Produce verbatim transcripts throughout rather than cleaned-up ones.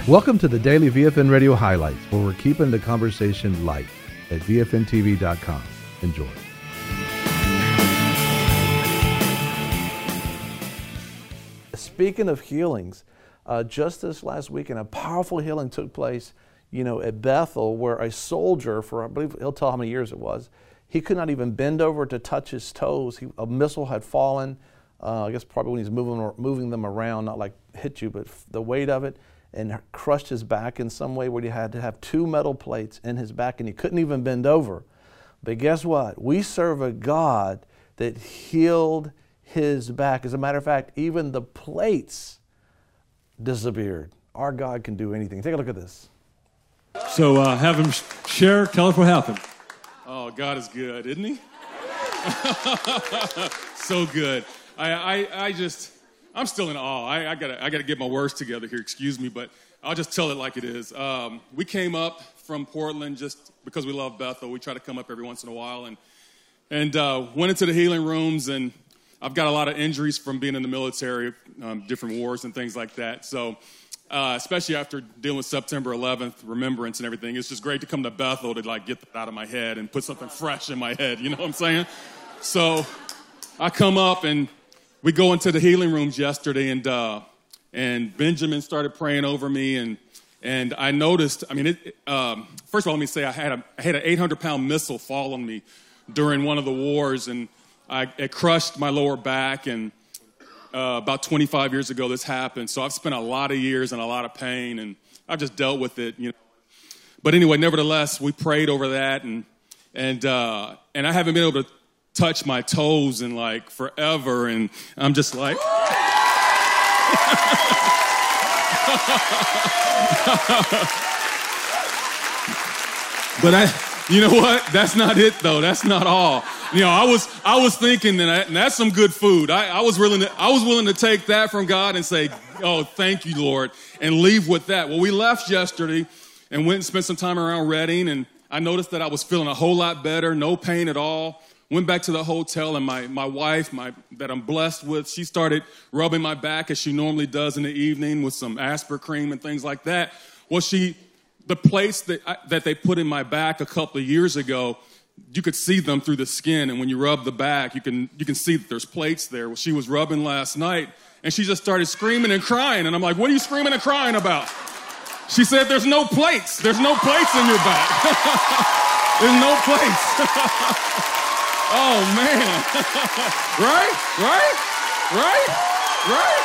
Welcome to the Daily V F N Radio Highlights, where we're keeping the conversation light at V F N T V dot com. Enjoy. Speaking of healings, uh, just this last weekend, a powerful healing took place, you know, at Bethel, where a soldier, for I believe he'll tell how many years it was, he could not even bend over to touch his toes. He, a missile had fallen, uh, I guess probably when he's moving moving them around, not like hit you, but the weight of it, and crushed his back in some way where he had to have two metal plates in his back, and he couldn't even bend over. But guess what? We serve a God that healed his back. As a matter of fact, even the plates disappeared. Our God can do anything. Take a look at this. So uh, have him share, tell us what happened. Oh, God is good, isn't he? So good. I, I, I just, I'm still in awe. I, I gotta, I gotta get my words together here. Excuse me, but I'll just tell it like it is. Um, we came up from Portland just because we love Bethel. We try to come up every once in a while, and and uh, went into the healing rooms. And I've got a lot of injuries from being in the military, um, different wars and things like that. So. Uh, especially after dealing with September eleventh, remembrance and everything, it's just great to come to Bethel to like get that out of my head and put something fresh in my head, you know what I'm saying? So I come up and we go into the healing rooms yesterday, and uh, and Benjamin started praying over me, and and I noticed, I mean, it, um, first of all, let me say I had a I had an eight hundred pound missile fall on me during one of the wars, and I, it crushed my lower back, and Uh, about twenty-five years ago, this happened. So I've spent a lot of years and a lot of pain, and I've just dealt with it, you know. But anyway, nevertheless, we prayed over that, and and uh, and I haven't been able to touch my toes in like forever, and I'm just like. But I, you know what? That's not it though. That's not all. You know, I was I was thinking that I, and that's some good food. I, I was willing to I was willing to take that from God and say, "Oh, thank you, Lord," and leave with that. Well, we left yesterday and went and spent some time around Redding, and I noticed that I was feeling a whole lot better, no pain at all. Went back to the hotel, and my my wife, my that I'm blessed with, she started rubbing my back as she normally does in the evening with some Aspercream and things like that. Well, she the plates that I, that they put in my back a couple of years ago, you could see them through the skin, and when you rub the back, you can you can see that there's plates there. Well, she was rubbing last night, and she just started screaming and crying, and I'm like, "What are you screaming and crying about?" She said, "There's no plates. There's no plates in your back. There's no plates." Oh man, right, right, right, right.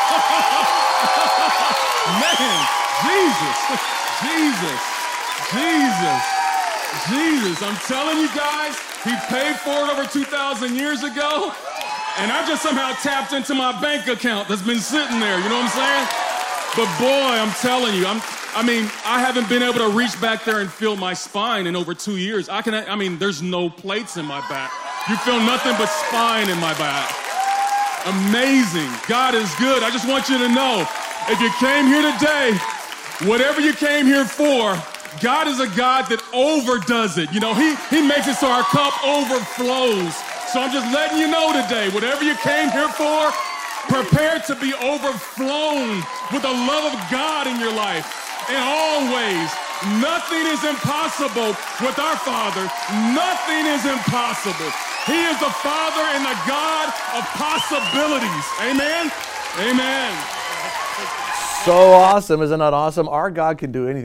Man, Jesus, Jesus, Jesus. Jesus, I'm telling you guys, he paid for it over two thousand years ago, and I just somehow tapped into my bank account that's been sitting there, you know what I'm saying? But boy, I'm telling you, I'm, I mean, I haven't been able to reach back there and feel my spine in over two years. I can, I mean, there's no plates in my back. You feel nothing but spine in my back. Amazing. God is good. I just want you to know, if you came here today, whatever you came here for, God is a God that overdoes it. You know, he, he makes it so our cup overflows. So I'm just letting you know today, whatever you came here for, prepare to be overflown with the love of God in your life. In all ways, nothing is impossible with our Father. Nothing is impossible. He is the Father and the God of possibilities. Amen? Amen. So awesome. Isn't that awesome? Our God can do anything.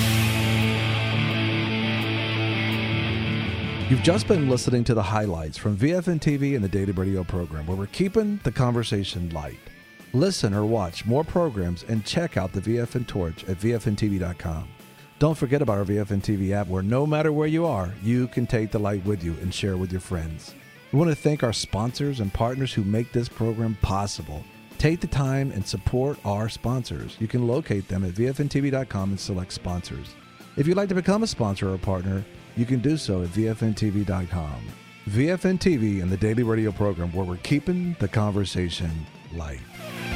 You've just been listening to the highlights from V F N T V and the Daily Radio program, where we're keeping the conversation light. Listen or watch more programs and check out the V F N Torch at V F N T V dot com. Don't forget about our V F N T V app, where no matter where you are, you can take the light with you and share with your friends. We want to thank our sponsors and partners who make this program possible. Take the time and support our sponsors. You can locate them at V F N T V dot com and select sponsors. If you'd like to become a sponsor or a partner, you can do so at V F N T V dot com. V F N T V and the Daily Radio program, where we're keeping the conversation light.